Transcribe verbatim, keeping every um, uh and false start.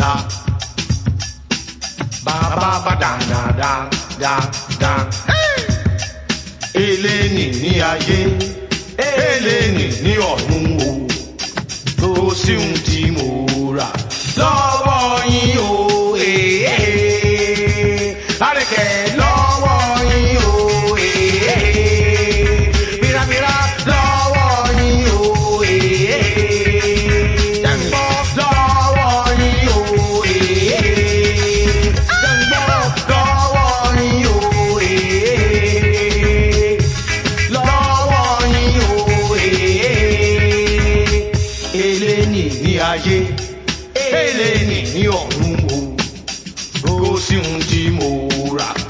da. Ba ba ba da da da da da. Eléni ní ayé, eléni ní ọ̀run o. Kò sí ohun tí mo rà lọ́wọ́ yín o. Àrẹ̀kẹ́ lọ́wọ́ yín o. Mìràmìrà lọ́wọ́ yín o. Jẹ́ngbọ́ lọ́wọ́ yín o. Jẹ́ngbọ́ lọ́wọ́ yín o. Lọ́wọ́ yín o. Eléni ní ayé, eléni ní ọ̀run o. Kò sí ohun tí mo rà